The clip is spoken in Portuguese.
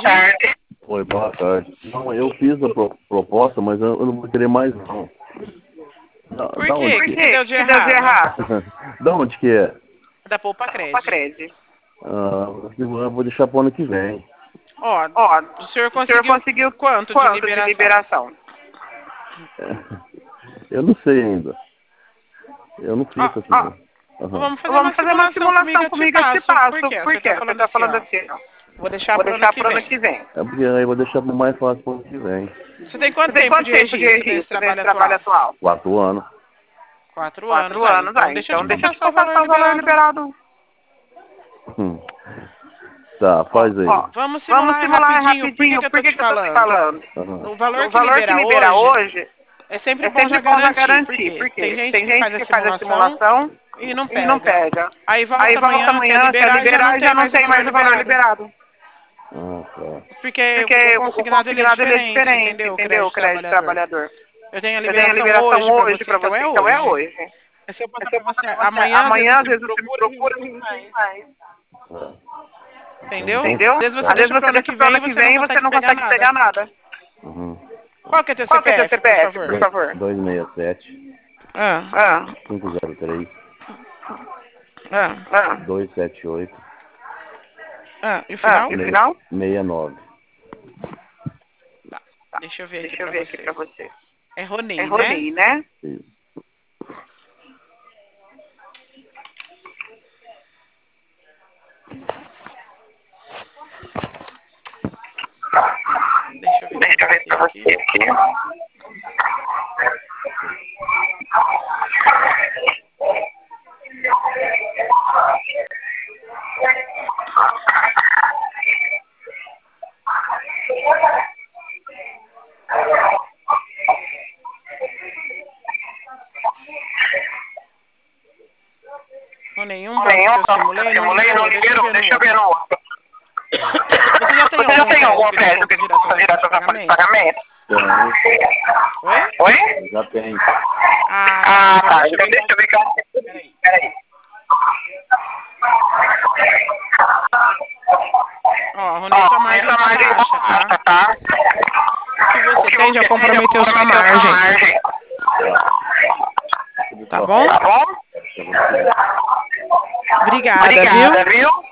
tarde. Oi, boa tarde. Não, eu fiz a proposta, mas eu não vou querer mais, não. Por quê? O que deu de errado? Da onde que é? Da Poupa Cred. Eu vou deixar pro ano que vem. Ó, o senhor conseguiu quanto de liberação? Eu não sei ainda. Eu não fiz assim. Vamos fazer uma simulação comigo, eu te passo. Por quê? Você tá falando assim, ó. Vou deixar pro ano que vem. É porque aí eu vou deixar pro mais fácil pro ano que vem. Você tem quanto tempo de registro nesse trabalho atual? 4 anos. 4 anos, então deixa eu te passar o valor liberado. Tá, faz aí. Vamos simular rapidinho. Por que eu tô te falando? O valor que libera hoje é sempre bom já garantir. Porque tem gente que faz a simulação e não pega. Aí volta amanhã, quer liberar e já não tem mais o valor liberado. Porque o consignado ele é diferente, entendeu? O crédito trabalhador. Eu tenho a liberação hoje pra você, então é hoje. Se eu passar pra você amanhã, às vezes você me procura e ninguém faz. Entendeu? Às vezes você deixa pro ano que vem e você não consegue pegar nada. Qual que é teu CPF, por favor? 267 503 278 E o final? 69. Tá. Deixa eu ver aqui pra você. É Rony, né? Isso. Deixa eu ver pra você aqui. Nenhum banco que eu simulei, não liberou. Deixa eu ver no outro. Você já tem algum crédito que possa virar sua folha de pagamento? Oi? Já tem. Tá. Então deixa eu ver que eu... Peraí. Ó, Rony, sua margem tá baixa, tá? O que você tem já comprometeu sua margem. Tá bom? Obrigada, viu?